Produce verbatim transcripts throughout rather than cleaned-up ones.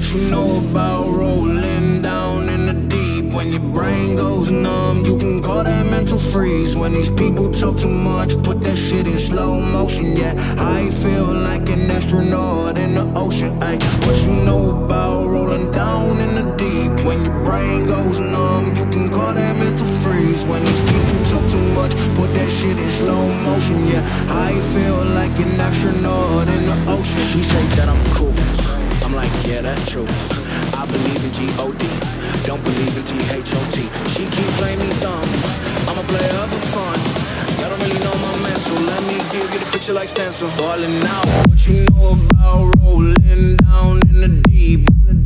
you know about rolling down in the deep? When your brain goes numb, you can call that mental freeze. When these people talk too much, put that shit in slow motion. Yeah, I feel like an astronaut in the ocean. Ay, what you know about rolling down in the deep? When your brain goes numb, you can call that mental freeze. When these people talk too much, put that shit in slow motion. Yeah, I feel like an astronaut in the ocean. She say that I'm cool, I'm like, yeah, that's true. I believe in G O D, don't believe in T H O T. She keep playing me dumb, I'm a player for fun. Y'all don't really know my man, so let me give you the picture like Spencer. Falling out, what you know about rolling down in the deep?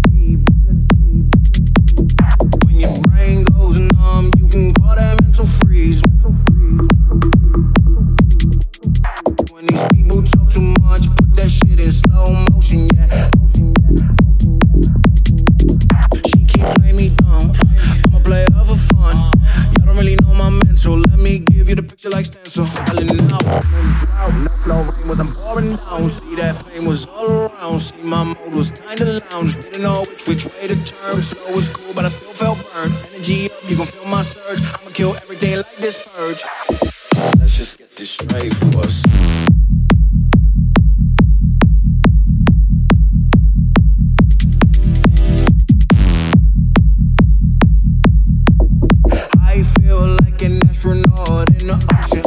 When your brain goes numb, you can call that mental freeze. When these people talk too much, put that shit in slow motion, yeah. She keep playing me dumb, I'm a player for fun. Y'all don't really know my mental, let me give you the picture like stencil. Falling out, no flow rain was I'm pouring down. See that fame was all around. See my mode was kinda lounge. Didn't know which, which way to turn. Flow was cool, but I still felt burned. Energy up, you gon' feel my surge. I'ma kill everything like this purge. Let's just get this straight for us. I feel like an astronaut in the ocean.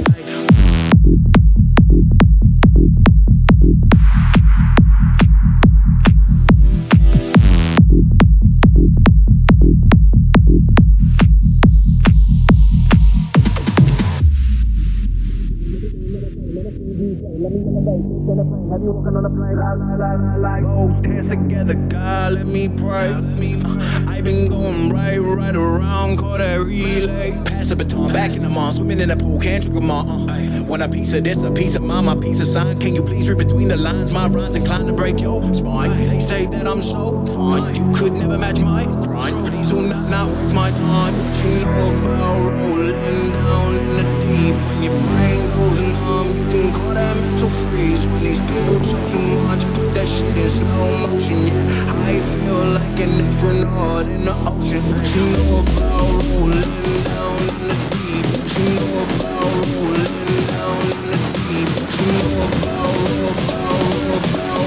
Have you walking on a plane? I like, like, both dance together, God, let me pray. Uh, I been going right, right around, call that relay. Pass the baton, back in the mall, swimming in the pool, can't drink them all. Uh, want a piece of this, a piece of mine, my piece of sign. Can you please read between the lines? My rhymes inclined to break your spine. They say that I'm so fine, you could never match my grind. Please do not, not waste my time. What you know about rolling down in the deep? When your brain goes numb, you can call that mental freeze. When these people talk too much, put that shit in slow motion. Yeah, I feel like an astronaut in the ocean. What you know about rolling down in the deep? What you know about rolling down in the deep? What you know about rolling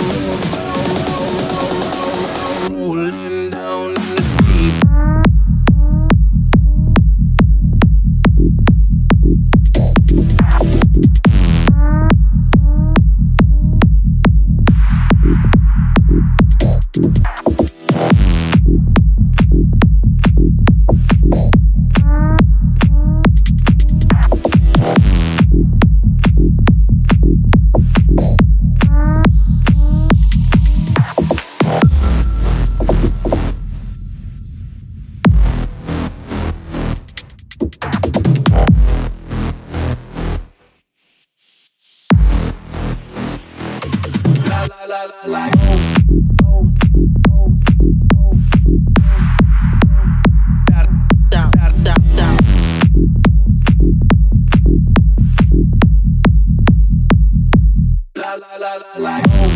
down in the deep? La la la la la.